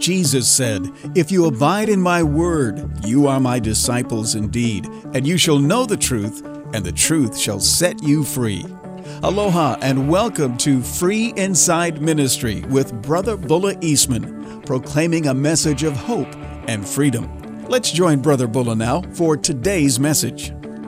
Jesus said, "If you abide in my word, you are my disciples indeed, and you shall know the truth, and the truth shall set you free." Aloha and welcome to Free Inside Ministry with Brother Bulla Eastman, proclaiming a message of hope and freedom. Let's join Brother Bulla now for today's message.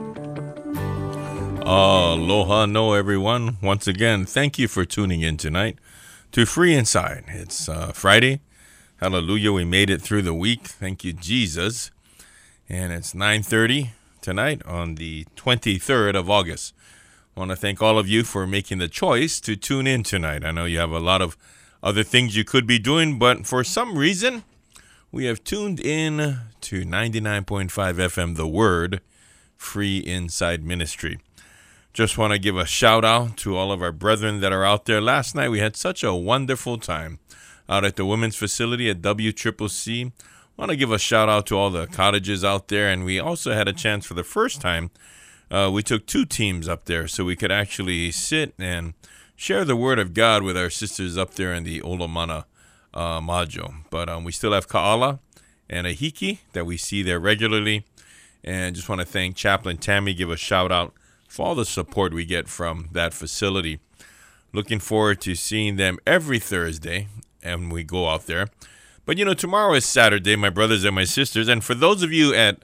Aloha, no everyone. Once again, thank you for tuning in tonight to Free Inside. It's Friday. Hallelujah, we made it through the week. Thank you, Jesus. And it's 9:30 tonight on the 23rd of August. I want to thank all of you for making the choice to tune in tonight. I know you have a lot of other things you could be doing, but for some reason, we have tuned in to 99.5 FM, The Word, Free Inside Ministry. Just want to give a shout out to all of our brethren that are out there. Last night, we had such a wonderful time out at the women's facility at WCCC. Want to give a shout out to all the cottages out there, and we also had a chance for the first time. We took two teams up there so we could actually sit and share the word of God with our sisters up there in the Olomana module. But we still have Ka'ala and Ahiki that we see there regularly, and just want to thank Chaplain Tammy, give a shout out for all the support we get from that facility. Looking forward to seeing them every Thursday. And we go out there. But, tomorrow is Saturday, my brothers and my sisters. And for those of you at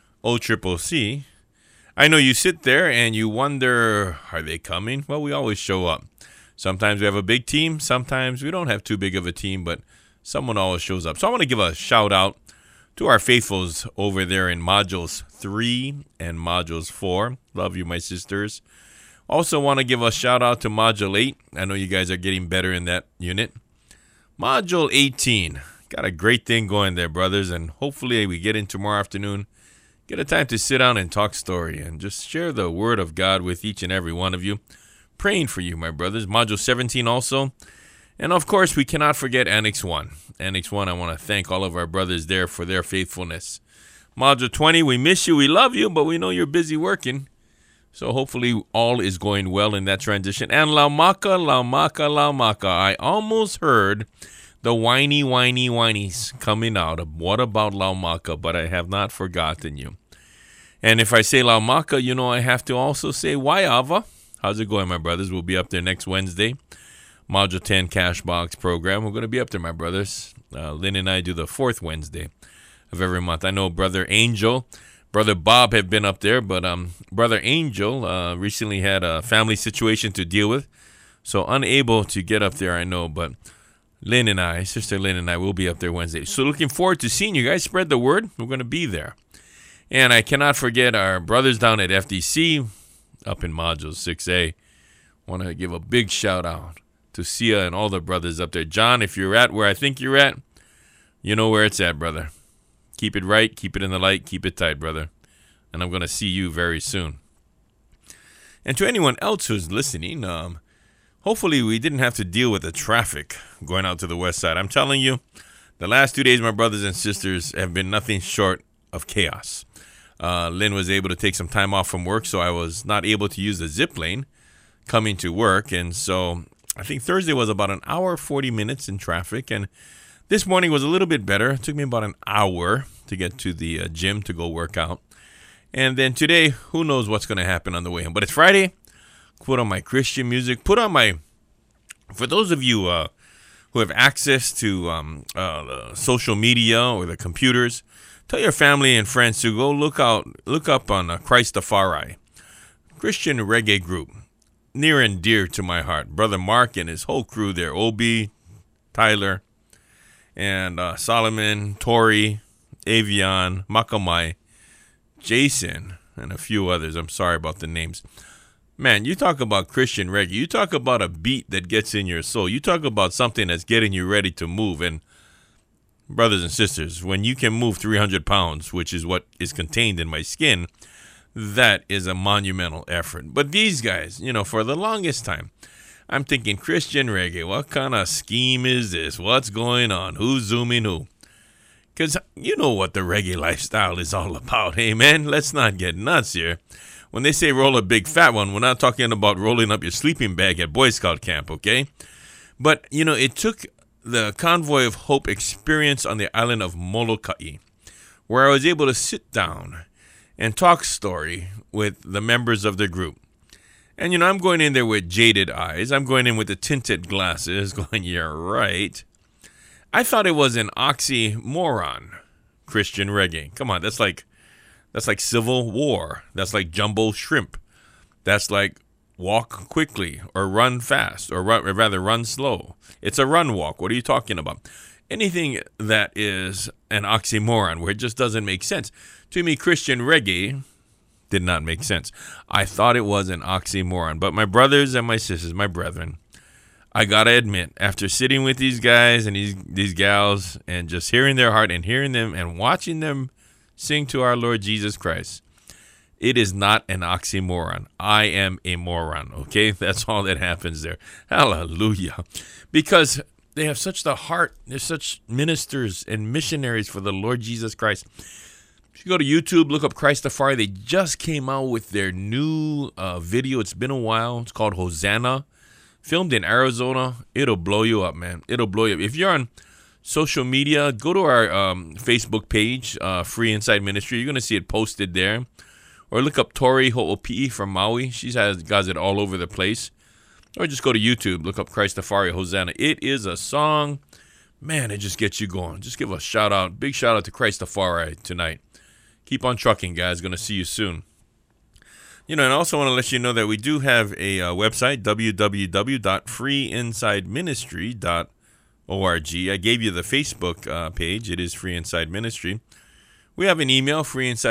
OCCC, I know you sit there and you wonder, are they coming? Well, we always show up. Sometimes we have a big team. Sometimes we don't have too big of a team, but someone always shows up. So I want to give a shout out to our faithfuls over there in Modules 3 and Modules 4. Love you, my sisters. Also want to give a shout out to Module 8. I know you guys are getting better in that unit. Module 18. Got a great thing going there, brothers, and hopefully we get in tomorrow afternoon, get a time to sit down and talk story and just share the word of God with each and every one of you. Praying for you, my brothers. Module 17 also. And, of course, we cannot forget Annex 1. Annex 1, I want to thank all of our brothers there for their faithfulness. Module 20, we miss you, we love you, but we know you're busy working. So hopefully all is going well in that transition. And Laumaka. I almost heard the whinies coming out of what about Laumaka, but I have not forgotten you. And if I say Laumaka, I have to also say Waiava. How's it going, my brothers? We'll be up there next Wednesday. Module 10 Cash Box program. We're going to be up there, my brothers. Lynn and I do the fourth Wednesday of every month. I know Brother Angel, Brother Bob have been up there, but Brother Angel recently had a family situation to deal with, so unable to get up there, I know, but Sister Lynn and I will be up there Wednesday. So looking forward to seeing you guys. Spread the word. We're going to be there. And I cannot forget our brothers down at FDC up in Module 6A. Want to give a big shout out to Sia and all the brothers up there. John, if you're at where I think you're at, you know where it's at, brother. Keep it right, keep it in the light, keep it tight, brother. And I'm going to see you very soon. And to anyone else who's listening, hopefully we didn't have to deal with the traffic going out to the west side. I'm telling you, the last 2 days, my brothers and sisters, have been nothing short of chaos. Lynn was able to take some time off from work, so I was not able to use the zip lane coming to work. And so I think Thursday was about an hour, 40 minutes in traffic. And this morning was a little bit better. It took me about an hour to get to the gym to go work out. And then today, who knows what's going to happen on the way home. But it's Friday. Put on my Christian music. For those of you who have access to social media or the computers, tell your family and friends to go look up on Christafari, Christian reggae group, near and dear to my heart. Brother Mark and his whole crew there, Obi, Tyler, and Solomon, Tori, Avion, Makamai, Jason, and a few others. I'm sorry about the names. Man, you talk about Christian reggae. You talk about a beat that gets in your soul. You talk about something that's getting you ready to move. And brothers and sisters, when you can move 300 pounds, which is what is contained in my skin, that is a monumental effort. But these guys, for the longest time, I'm thinking Christian reggae. What kind of scheme is this? What's going on? Who's zooming who? Because you know what the reggae lifestyle is all about. Amen. Let's not get nuts here. When they say roll a big fat one, we're not talking about rolling up your sleeping bag at Boy Scout camp, okay? But, it took the Convoy of Hope experience on the island of Molokai, where I was able to sit down and talk story with the members of the group. And, I'm going in there with jaded eyes. I'm going in with the tinted glasses going, yeah, right. I thought it was an oxymoron, Christian reggae. Come on, that's like Civil War. That's like jumbo shrimp. That's like walk quickly or run fast or rather run slow. It's a run walk. What are you talking about? Anything that is an oxymoron where it just doesn't make sense. To me, Christian reggae did not make sense. I thought it was an oxymoron. But my brothers and my sisters, my brethren, I gotta admit, after sitting with these guys and these gals and just hearing their heart and hearing them and watching them sing to our Lord Jesus Christ, it is not an oxymoron. I am a moron, okay? That's all that happens there. Hallelujah. Because they have such the heart. They're such ministers and missionaries for the Lord Jesus Christ. If you go to YouTube, look up Christafari. They just came out with their new video. It's been a while. It's called Hosanna. Filmed in Arizona. It'll blow you up, man. It'll blow you up. If you're on social media, go to our Facebook page, Free Inside Ministry. You're going to see it posted there. Or look up Tori Ho'opi'i from Maui. She got it all over the place. Or just go to YouTube. Look up Christafari Hosanna. It is a song. Man, it just gets you going. Just give a shout out. Big shout out to Christafari tonight. Keep on trucking, guys. Going to see you soon. And I also want to let you know that we do have a website, www.freeinsideministry.org. I gave you the Facebook page. It is Free Inside Ministry. We have an email,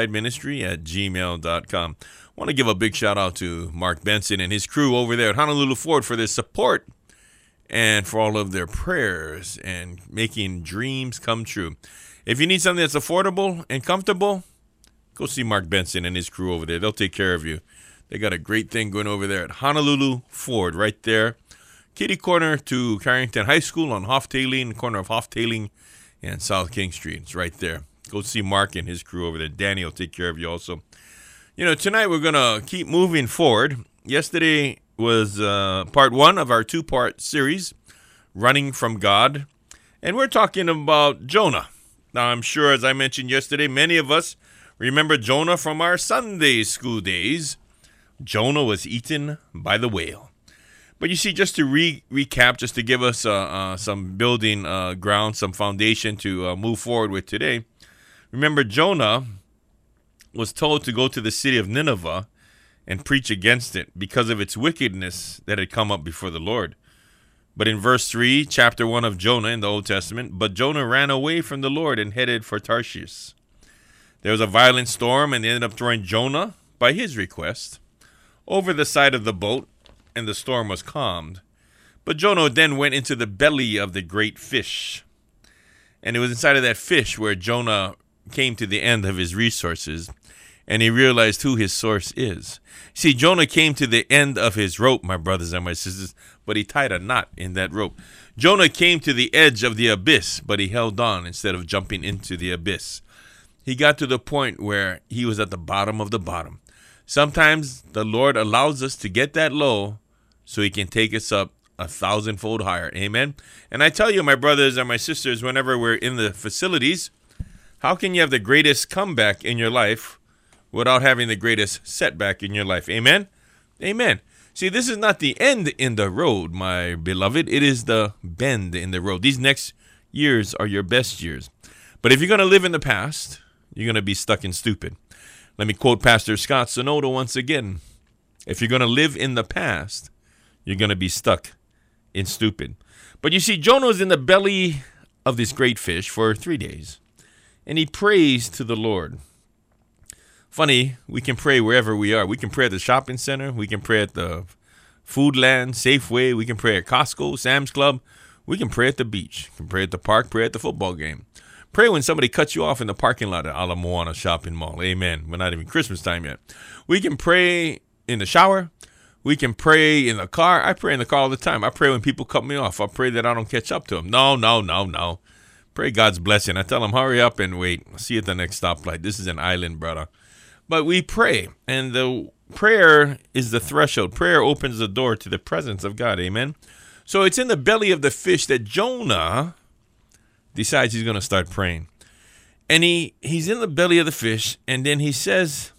freeinsideministry@gmail.com. I want to give a big shout out to Mark Benson and his crew over there at Honolulu Ford for their support and for all of their prayers and making dreams come true. If you need something that's affordable and comfortable, go see Mark Benson and his crew over there. They'll take care of you. They got a great thing going over there at Honolulu Ford right there. Kitty corner to Carrington High School on Hoftailing, corner of Hoftailing and South King Street. It's right there. Go see Mark and his crew over there. Danny will take care of you also. Tonight we're going to keep moving forward. Yesterday was part one of our two-part series, Running from God. And we're talking about Jonah. Now, I'm sure, as I mentioned yesterday, many of us remember Jonah from our Sunday school days. Jonah was eaten by the whale. But you see, just to recap, just to give us some building ground, some foundation to move forward with today. Remember, Jonah was told to go to the city of Nineveh and preach against it because of its wickedness that had come up before the Lord. But in verse 3, chapter 1 of Jonah in the Old Testament, but Jonah ran away from the Lord and headed for Tarshish. There was a violent storm, and they ended up throwing Jonah, by his request, over the side of the boat, and the storm was calmed. But Jonah then went into the belly of the great fish. And it was inside of that fish where Jonah came to the end of his resources, and he realized who his source is. See, Jonah came to the end of his rope, my brothers and my sisters, but he tied a knot in that rope. Jonah came to the edge of the abyss, but he held on instead of jumping into the abyss. He got to the point where he was at the bottom of the bottom. Sometimes the Lord allows us to get that low so he can take us up 1,000-fold higher. Amen. And I tell you, my brothers and my sisters, whenever we're in the facilities, how can you have the greatest comeback in your life without having the greatest setback in your life? Amen? Amen. See, this is not the end in the road, my beloved. It is the bend in the road. These next years are your best years. But if you're going to live in the past, you're going to be stuck in stupid. Let me quote Pastor Scott Sonoda once again. If you're going to live in the past, you're going to be stuck in stupid. But you see, Jonah was in the belly of this great fish for 3 days. And he prays to the Lord. Funny, we can pray wherever we are. We can pray at the shopping center. We can pray at the Foodland, Safeway. We can pray at Costco, Sam's Club. We can pray at the beach. We can pray at the park, pray at the football game. Pray when somebody cuts you off in the parking lot at Ala Moana Shopping Mall. Amen. We're not even Christmas time yet. We can pray in the shower. We can pray in the car. I pray in the car all the time. I pray when people cut me off. I pray that I don't catch up to them. No. Pray God's blessing. I tell them, hurry up and wait. See you at the next stoplight. This is an island, brother. But we pray, and the prayer is the threshold. Prayer opens the door to the presence of God. Amen. So it's in the belly of the fish that Jonah decides he's going to start praying. And he's in the belly of the fish, and then he says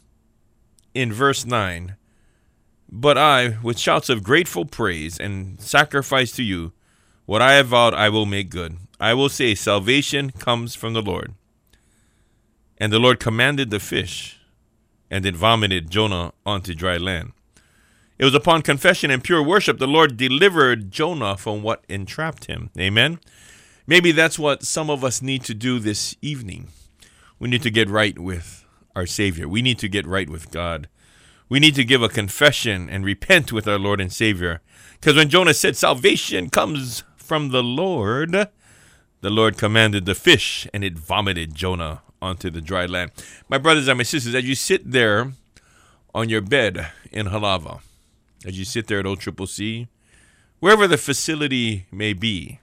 in verse 9, "But I, with shouts of grateful praise and sacrifice to you, what I have vowed I will make good. I will say, salvation comes from the Lord." And the Lord commanded the fish, and it vomited Jonah onto dry land. It was upon confession and pure worship the Lord delivered Jonah from what entrapped him. Amen? Maybe that's what some of us need to do this evening. We need to get right with our Savior. We need to get right with God. We need to give a confession and repent with our Lord and Savior. Because when Jonah said salvation comes from the Lord commanded the fish, and it vomited Jonah onto the dry land. My brothers and my sisters, as you sit there on your bed in Halava, as you sit there at OCCC, wherever the facility may be,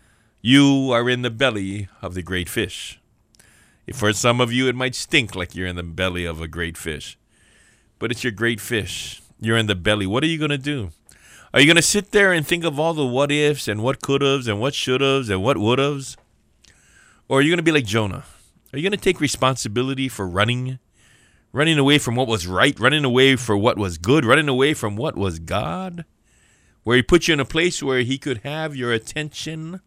you are in the belly of the great fish. For some of you, it might stink like you're in the belly of a great fish. But it's your great fish. You're in the belly. What are you going to do? Are you going to sit there and think of all the what ifs and what could haves and what should haves and what would haves? Or are you going to be like Jonah? Are you going to take responsibility for running away from what was right, running away for what was good, running away from what was God? Where he put you in a place where he could have your attention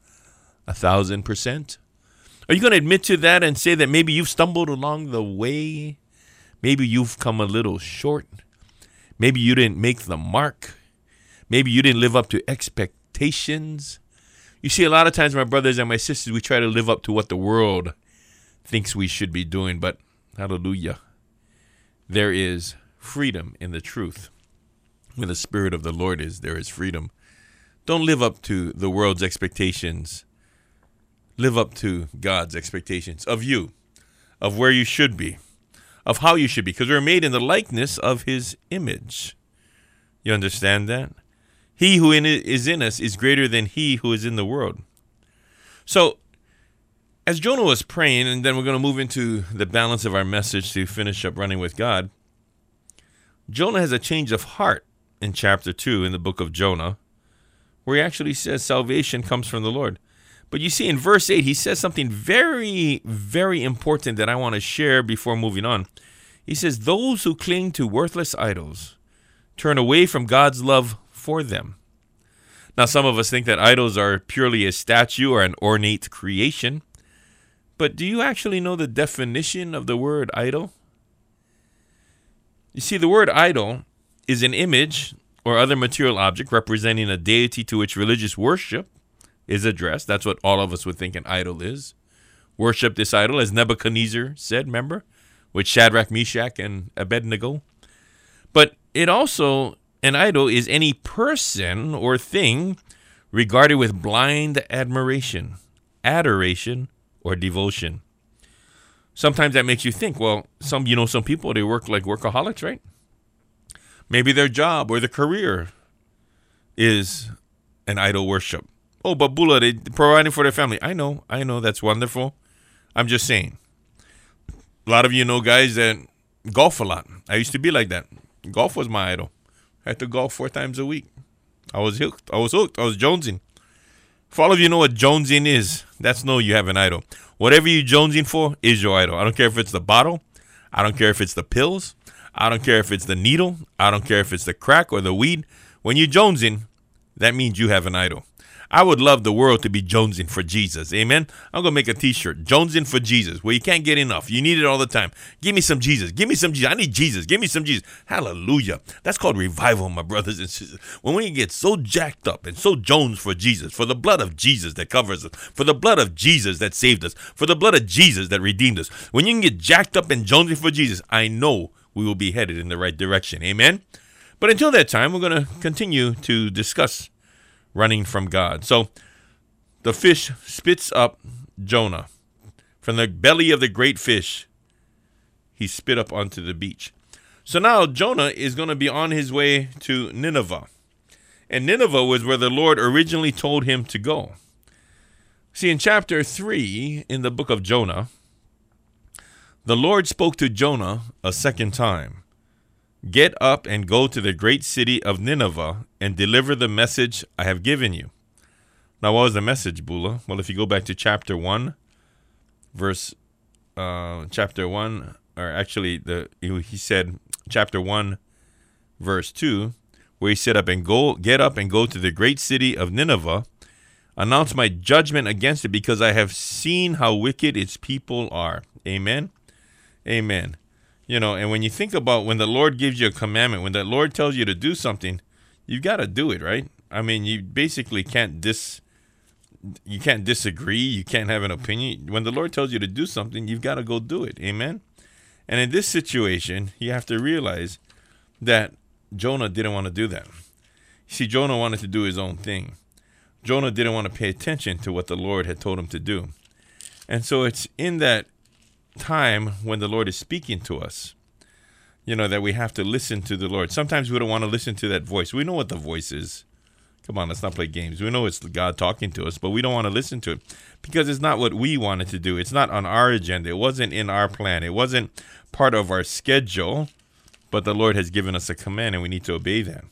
1,000%? Are you going to admit to that and say that maybe you've stumbled along the way? Maybe you've come a little short. Maybe you didn't make the mark. Maybe you didn't live up to expectations. You see, a lot of times, my brothers and my sisters, we try to live up to what the world thinks we should be doing. But, hallelujah, there is freedom in the truth. Where the Spirit of the Lord is, there is freedom. Don't live up to the world's expectations. Live up to God's expectations of you, of where you should be, of how you should be, because we're made in the likeness of his image. You understand that? He who is in us is greater than he who is in the world. So, as Jonah was praying, and then we're going to move into the balance of our message to finish up running with God, Jonah has a change of heart in chapter 2 in the book of Jonah, where he actually says salvation comes from the Lord. But you see, in verse 8, he says something very, very important that I want to share before moving on. He says, those who cling to worthless idols turn away from God's love for them. Now, some of us think that idols are purely a statue or an ornate creation. But do you actually know the definition of the word idol? You see, the word idol is an image or other material object representing a deity to which religious worship is addressed. That's what all of us would think an idol is. Worship this idol, as Nebuchadnezzar said, remember? With Shadrach, Meshach, and Abednego. But it also, an idol is any person or thing regarded with blind admiration, adoration, or devotion. Sometimes that makes you think, well, some people, they work like workaholics, right? Maybe their job or their career is an idol worship. Oh, but Bula, they're providing for their family. I know, that's wonderful. I'm just saying. A lot of you know guys that golf a lot. I used to be like that. Golf was my idol. I had to golf 4 times a week. I was hooked. I was jonesing. For all of you know what jonesing is, that's no, you have an idol. Whatever you're jonesing for is your idol. I don't care if it's the bottle. I don't care if it's the pills. I don't care if it's the needle. I don't care if it's the crack or the weed. When you're jonesing, that means you have an idol. I would love the world to be jonesing for Jesus. Amen. I'm going to make a t-shirt, jonesing for Jesus, where you can't get enough. You need it all the time. Give me some Jesus. Give me some Jesus. I need Jesus. Give me some Jesus. Hallelujah. That's called revival, my brothers and sisters. When we get so jacked up and so jones for Jesus, for the blood of Jesus that covers us, for the blood of Jesus that saved us, for the blood of Jesus that redeemed us. When you can get jacked up and jonesing for Jesus, I know we will be headed in the right direction. Amen. But until that time, we're going to continue to discuss running from God. So the fish spits up Jonah. From the belly of the great fish, he spit up onto the beach. So now Jonah is going to be on his way to Nineveh. And Nineveh was where the Lord originally told him to go. See, in chapter 3 in the book of Jonah, the Lord spoke to Jonah a second time. Get up and go to the great city of Nineveh and deliver the message I have given you. Now, what was the message, Bula? Well, if you go back to chapter 1, chapter 1, or actually, he said chapter 1, verse 2, where he said, get up and go to the great city of Nineveh, announce my judgment against it, because I have seen how wicked its people are. Amen? Amen. And when you think about when the Lord gives you a commandment, when the Lord tells you to do something, you've got to do it, right? I mean, you basically can't disagree. You can't have an opinion. When the Lord tells you to do something, you've got to go do it. Amen? And in this situation, you have to realize that Jonah didn't want to do that. See, Jonah wanted to do his own thing. Jonah didn't want to pay attention to what the Lord had told him to do. And so it's in that time when the Lord is speaking to us, that we have to listen to the Lord. Sometimes we don't want to listen to that voice. We know what the voice is. Come on, let's not play games. We know it's God talking to us, but we don't want to listen to it because it's not what we wanted to do. It's not on our agenda. It wasn't in our plan. It wasn't part of our schedule, but the Lord has given us a command and we need to obey that.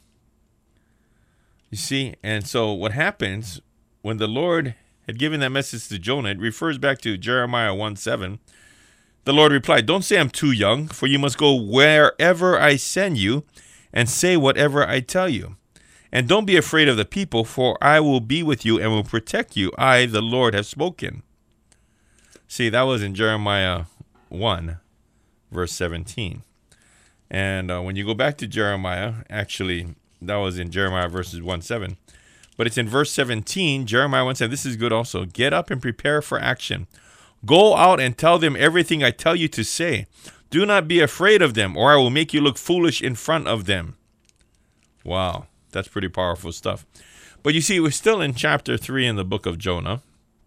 You see, and so what happens when the Lord had given that message to Jonah, it refers back to Jeremiah 1:7. The Lord replied, "Don't say I'm too young, for you must go wherever I send you and say whatever I tell you. And don't be afraid of the people, for I will be with you and will protect you. I, the Lord, have spoken." See, that was in Jeremiah 1, verse 17. And when you go back to Jeremiah, actually, that was in Jeremiah verses 1:7. But it's in verse 17, Jeremiah 1:7. This is good also. "Get up and prepare for action. Go out and tell them everything I tell you to say. Do not be afraid of them, or I will make you look foolish in front of them." Wow, that's pretty powerful stuff. But you see, we're still in chapter 3 in the book of Jonah.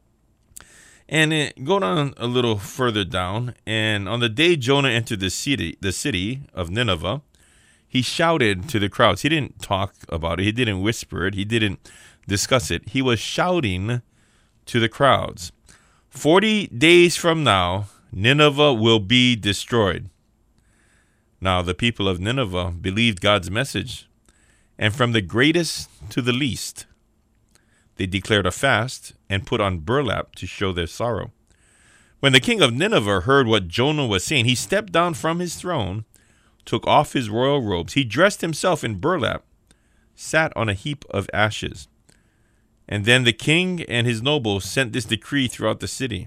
And go down a little further down. And on the day Jonah entered the city of Nineveh, he shouted to the crowds. He didn't talk about it. He didn't whisper it. He didn't discuss it. He was shouting to the crowds. 40 days from now, Nineveh will be destroyed. Now, the people of Nineveh believed God's message, and from the greatest to the least, they declared a fast and put on burlap to show their sorrow. When the king of Nineveh heard what Jonah was saying, he stepped down from his throne, took off his royal robes. He dressed himself in burlap, sat on a heap of ashes. And then the king and his nobles sent this decree throughout the city: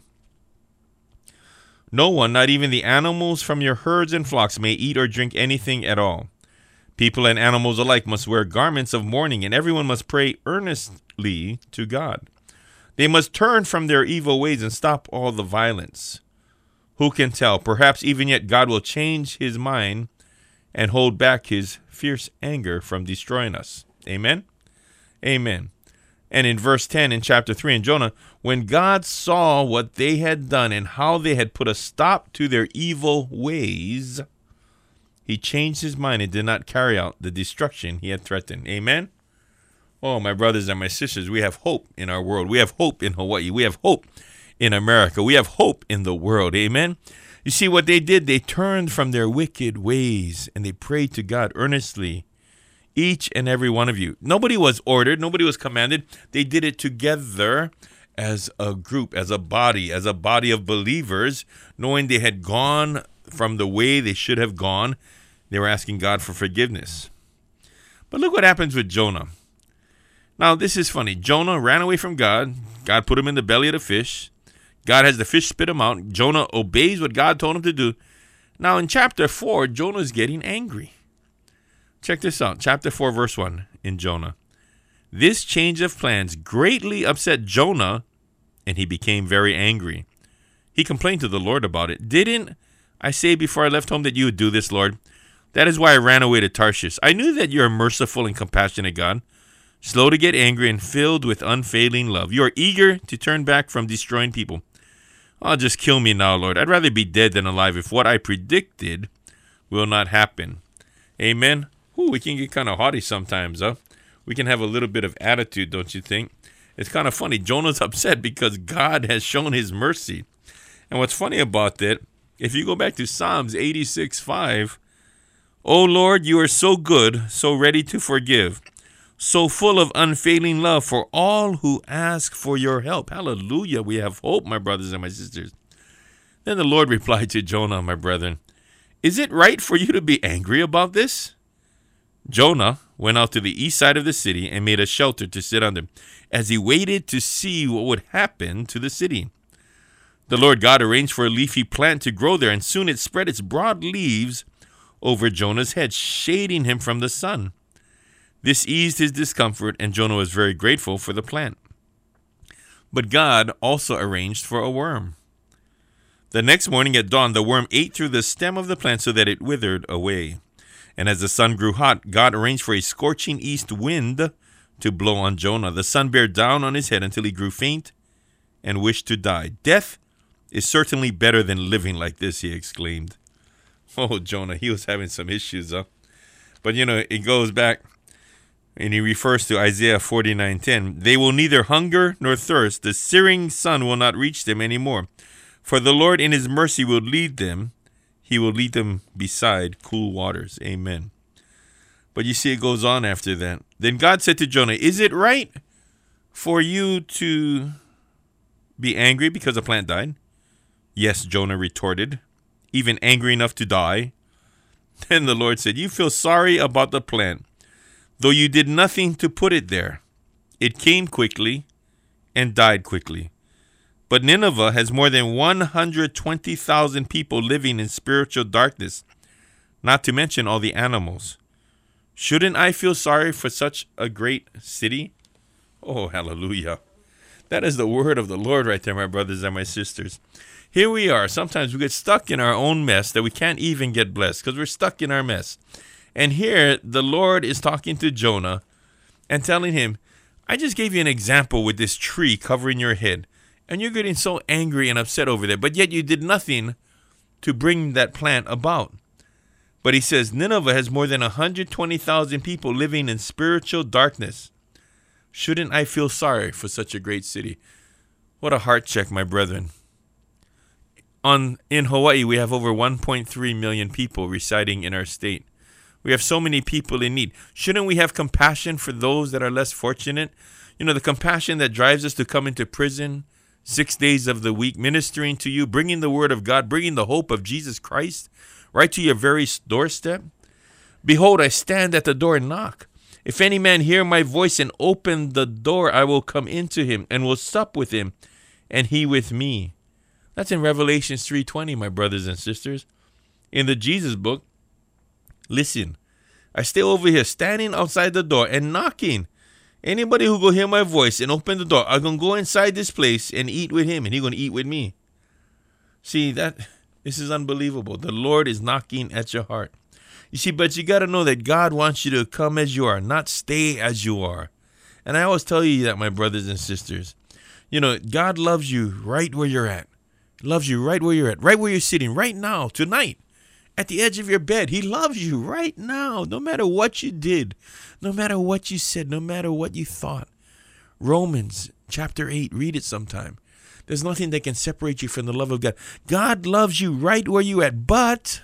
"No one, not even the animals from your herds and flocks, may eat or drink anything at all. People and animals alike must wear garments of mourning, and everyone must pray earnestly to God. They must turn from their evil ways and stop all the violence. Who can tell? Perhaps even yet God will change his mind and hold back his fierce anger from destroying us." Amen? Amen. And in verse 10 in chapter 3 in Jonah, when God saw what they had done and how they had put a stop to their evil ways, he changed his mind and did not carry out the destruction he had threatened. Amen? Oh, my brothers and my sisters, we have hope in our world. We have hope in Hawaii. We have hope in America. We have hope in the world. Amen? You see what they did? They turned from their wicked ways and they prayed to God earnestly. Each and every one of you. Nobody was ordered. Nobody was commanded. They did it together as a group, as a body of believers, knowing they had gone from the way they should have gone. They were asking God for forgiveness. But look what happens with Jonah. Now, this is funny. Jonah ran away from God. God put him in the belly of the fish. God has the fish spit him out. Jonah obeys what God told him to do. Now, in chapter 4, Jonah is getting angry. Check this out. Chapter 4, verse 1 in Jonah. "This change of plans greatly upset Jonah, and he became very angry. He complained to the Lord about it. 'Didn't I say before I left home that you would do this, Lord? That is why I ran away to Tarshish. I knew that you are a merciful and compassionate God, slow to get angry and filled with unfailing love. You are eager to turn back from destroying people. Oh, just kill me now, Lord. I'd rather be dead than alive if what I predicted will not happen.'" Amen. We can get kind of haughty sometimes, huh? We can have a little bit of attitude, don't you think? It's kind of funny. Jonah's upset because God has shown his mercy. And what's funny about that, if you go back to Psalms 86:5, "O Lord, you are so good, so ready to forgive, so full of unfailing love for all who ask for your help. Hallelujah. We have hope, my brothers and my sisters. Then the Lord replied to Jonah, my brethren, is it right for you to be angry about this? Jonah went out to the east side of the city and made a shelter to sit under as he waited to see what would happen to the city. The Lord God arranged for a leafy plant to grow there, and soon it spread its broad leaves over Jonah's head, shading him from the sun. This eased his discomfort, and Jonah was very grateful for the plant. But God also arranged for a worm. The next morning at dawn, the worm ate through the stem of the plant so that it withered away. And as the sun grew hot, God arranged for a scorching east wind to blow on Jonah. The sun bear down on his head until he grew faint and wished to die. Death is certainly better than living like this, he exclaimed. Oh, Jonah, he was having some issues, huh? But, it goes back, and he refers to Isaiah 49:10. They will neither hunger nor thirst. The searing sun will not reach them anymore. For the Lord in his mercy will lead them. He will lead them beside cool waters. Amen. But you see, it goes on after that. Then God said to Jonah, is it right for you to be angry because a plant died? Yes, Jonah retorted, even angry enough to die. Then the Lord said, you feel sorry about the plant, though you did nothing to put it there. It came quickly and died quickly. But Nineveh has more than 120,000 people living in spiritual darkness, not to mention all the animals. Shouldn't I feel sorry for such a great city? Oh, hallelujah. That is the word of the Lord right there, my brothers and my sisters. Here we are. Sometimes we get stuck in our own mess that we can't even get blessed because we're stuck in our mess. And here the Lord is talking to Jonah and telling him, I just gave you an example with this tree covering your head. And you're getting so angry and upset over there, but yet you did nothing to bring that plant about. But he says, Nineveh has more than 120,000 people living in spiritual darkness. Shouldn't I feel sorry for such a great city? What a heart check, my brethren. In Hawaii, we have over 1.3 million people residing in our state. We have so many people in need. Shouldn't we have compassion for those that are less fortunate? The compassion that drives us to come into prison 6 days of the week, ministering to you, bringing the word of God, bringing the hope of Jesus Christ right to your very doorstep. Behold, I stand at the door and knock. If any man hear my voice and open the door, I will come into him and will sup with him and he with me. That's in Revelation 3:20, my brothers and sisters. In the Jesus book, listen, I stay over here standing outside the door and knocking. Anybody who go hear my voice and open the door, I'm going to go inside this place and eat with him, and he's going to eat with me. See, this is unbelievable. The Lord is knocking at your heart. You see, but you got to know that God wants you to come as you are, not stay as you are. And I always tell you that, my brothers and sisters. God loves you right where you're at. Loves you right where you're at, right where you're sitting right now, tonight. At the edge of your bed. He loves you right now, no matter what you did, no matter what you said, no matter what you thought. Romans chapter 8, read it sometime. There's nothing that can separate you from the love of God. God loves you right where you're at, but,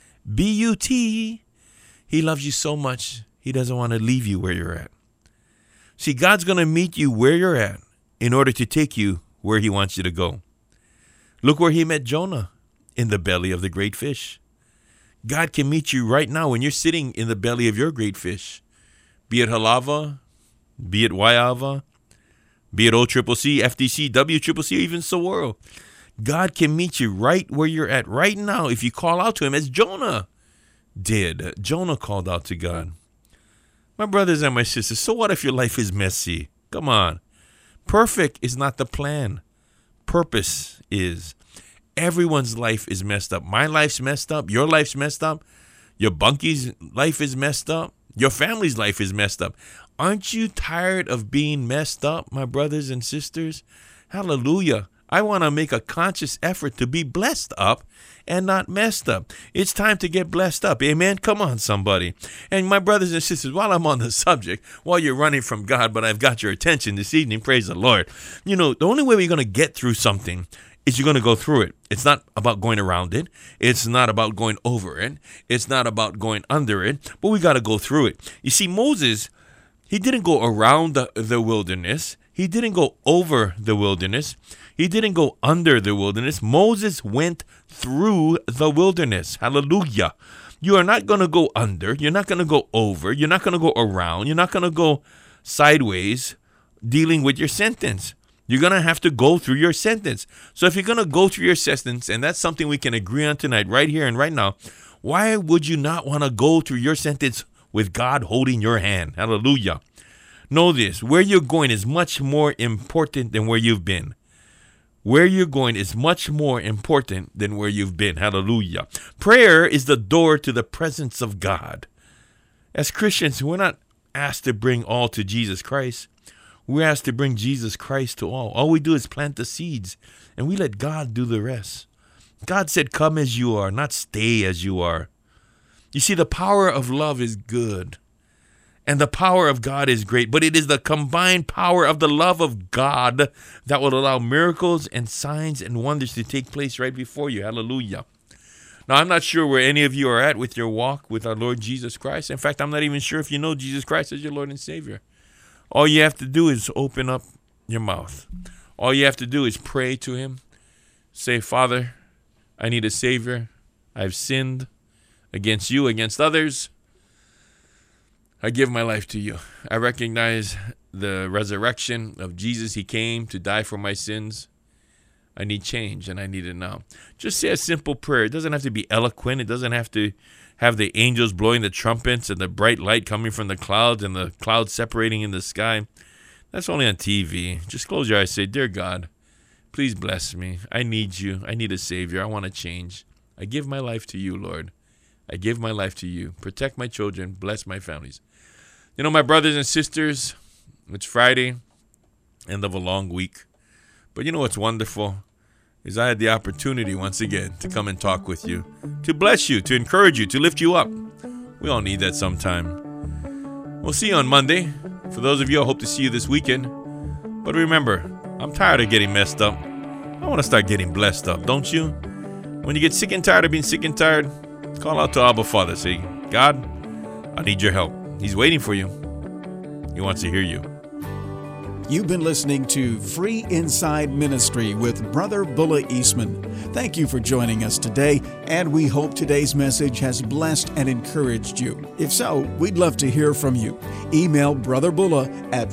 B-U-T, he loves you so much, he doesn't want to leave you where you're at. See, God's going to meet you where you're at in order to take you where he wants you to go. Look where he met Jonah, in the belly of the great fish. God can meet you right now when you're sitting in the belly of your great fish, be it Halava, be it Waiava, be it OCCC, FDC, WCCC, or even Saguaro. God can meet you right where you're at right now if you call out to him as Jonah did. Jonah called out to God. My brothers and my sisters, so what if your life is messy? Come on. Perfect is not the plan. Purpose is. Everyone's life is messed up. My life's messed up. Your life's messed up. Your bunky's life is messed up. Your family's life is messed up. Aren't you tired of being messed up, my brothers and sisters? Hallelujah. I want to make a conscious effort to be blessed up and not messed up. It's time to get blessed up. Amen. Come on, somebody. And my brothers and sisters, while I'm on the subject, while you're running from God, but I've got your attention this evening, praise the Lord. The only way we're going to get through something is you're going to go through it. It's not about going around it. It's not about going over it. It's not about going under it, but we got to go through it. You see, Moses, He didn't go around the wilderness. He didn't go over the wilderness. He didn't go under the wilderness. Moses went through the wilderness. Hallelujah. You are not going to go under. You're not going to go over. You're not going to go around. You're not going to go sideways dealing with your sentence. You're going to have to go through your sentence. So if you're going to go through your sentence, and that's something we can agree on tonight, right here and right now, why would you not want to go through your sentence with God holding your hand? Hallelujah. Know this, where you're going is much more important than where you've been. Where you're going is much more important than where you've been. Hallelujah. Prayer is the door to the presence of God. As Christians, we're not asked to bring all to Jesus Christ. We're asked to bring Jesus Christ to all. All we do is plant the seeds, and we let God do the rest. God said, come as you are, not stay as you are. You see, the power of love is good. And the power of God is great, but it is the combined power of the love of God that will allow miracles and signs and wonders to take place right before you. Hallelujah. Now, I'm not sure where any of you are at with your walk with our Lord Jesus Christ. In fact, I'm not even sure if you know Jesus Christ as your Lord and Savior. All you have to do is open up your mouth. All you have to do is pray to him. Say, Father, I need a Savior. I've sinned against you, against others. I give my life to you. I recognize the resurrection of Jesus. He came to die for my sins. I need change, and I need it now. Just say a simple prayer. It doesn't have to be eloquent. It doesn't have to have the angels blowing the trumpets and the bright light coming from the clouds and the clouds separating in the sky. That's only on TV. Just close your eyes. Say, Dear God, please bless me. I need you. I need a Savior. I want to change. I give my life to you, Lord. I give my life to you. Protect my children. Bless my families. You know, my brothers and sisters, it's Friday, end of a long week. But you know what's wonderful is I had the opportunity once again to come and talk with you, to bless you, to encourage you, to lift you up. We all need that sometime. We'll see you on Monday. For those of you, I hope to see you this weekend. But remember, I'm tired of getting messed up. I want to start getting blessed up, don't you? When you get sick and tired of being sick and tired, call out to Abba Father. Say, God, I need your help. He's waiting for you. He wants to hear you. You've been listening to Free Inside Ministry with Brother Bulla Eastman. Thank you for joining us today, and we hope today's message has blessed and encouraged you. If so, we'd love to hear from you. Email Brother Bulla at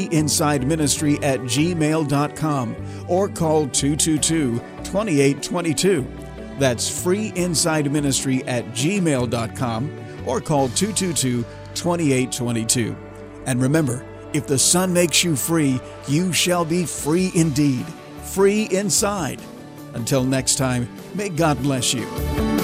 freeinsideministry@gmail.com or call 222-2822. That's freeinsideministry@gmail.com or call 222-2822. And remember, if the Son makes you free, you shall be free indeed. Free inside. Until next time, may God bless you.